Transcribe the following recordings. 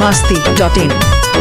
biharmasti.in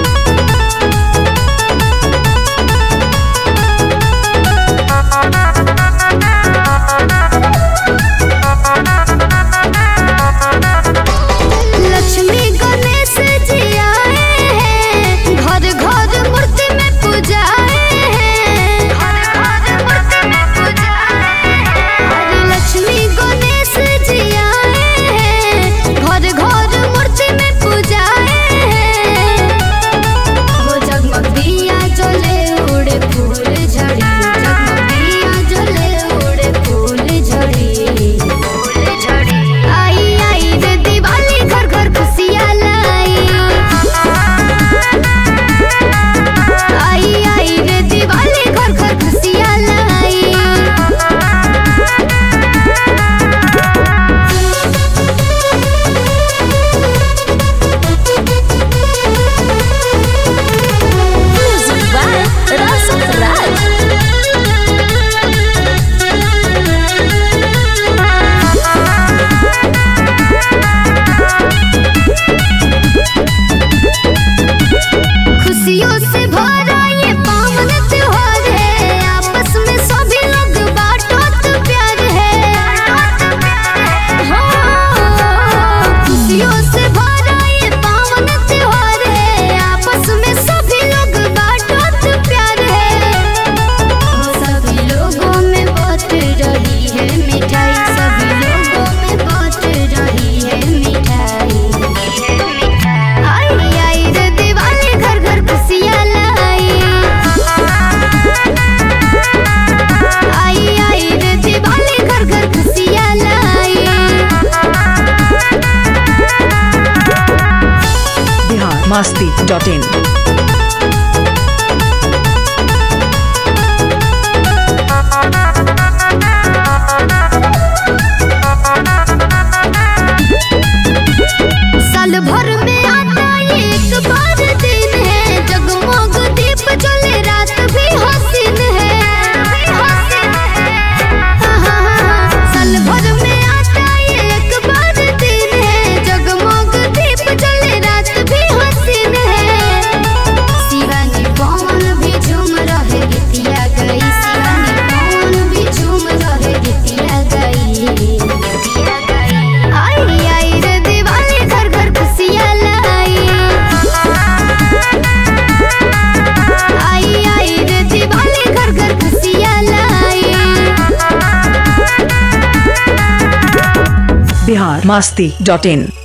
biharmasti.in साल भर में आता एक बार दिन है, जगमग दीप जले रात भी हसीन है। साल भर में आता एक बार दिन है, जगमग दीप जले रात भी हसीन है। शिवानी पवन भी झूम रहे गीतिया गई, शिवानी पवन भी झूम रहे गीतिया गई। आई आई रे दिवाली घर घर खुशियाँ लाई, आई आई रे दिवाली घर घर खुशियाँ लाई। biharmasti.in